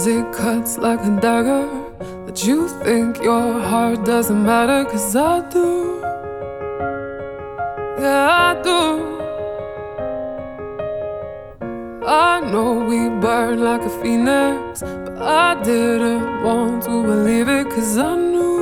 it cuts like a dagger that you think your heart doesn't matter. 'Cause I do, yeah I do. I know we burn like a phoenix, but I didn't want to believe it. 'Cause I knew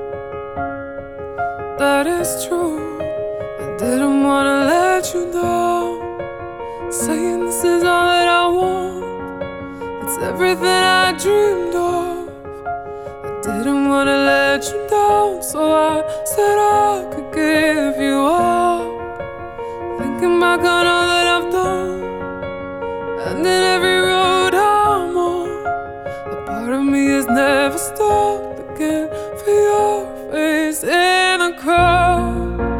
that it's true. I didn't wanna let you down, saying this is all that I want. It's everything I dreamed of. I didn't wanna let you down, so I said I could give you up. Thinking back on all that I've done, and in every road I'm on, a part of me has never stopped looking for your face in the crowd.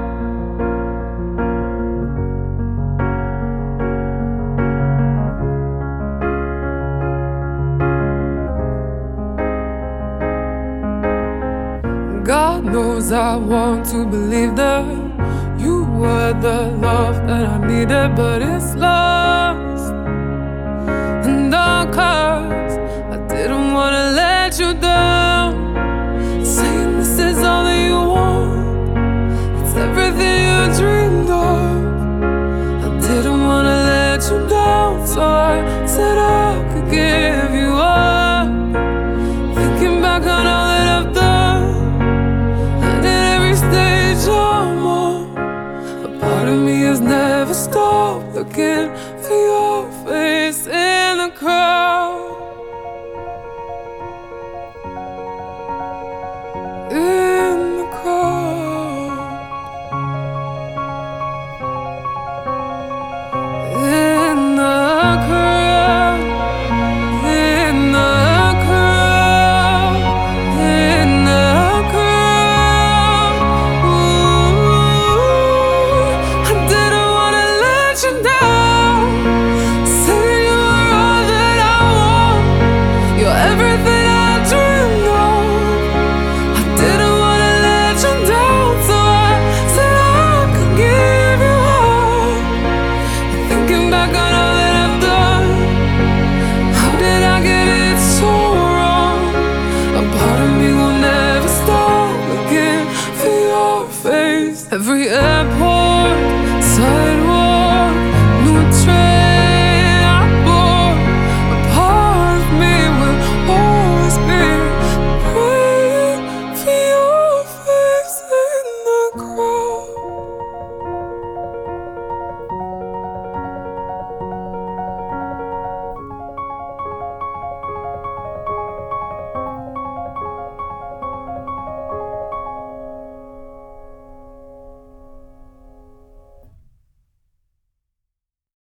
God knows I want to believe that you were the love that I needed, but it's lost. And all 'cause I didn't wanna let you down.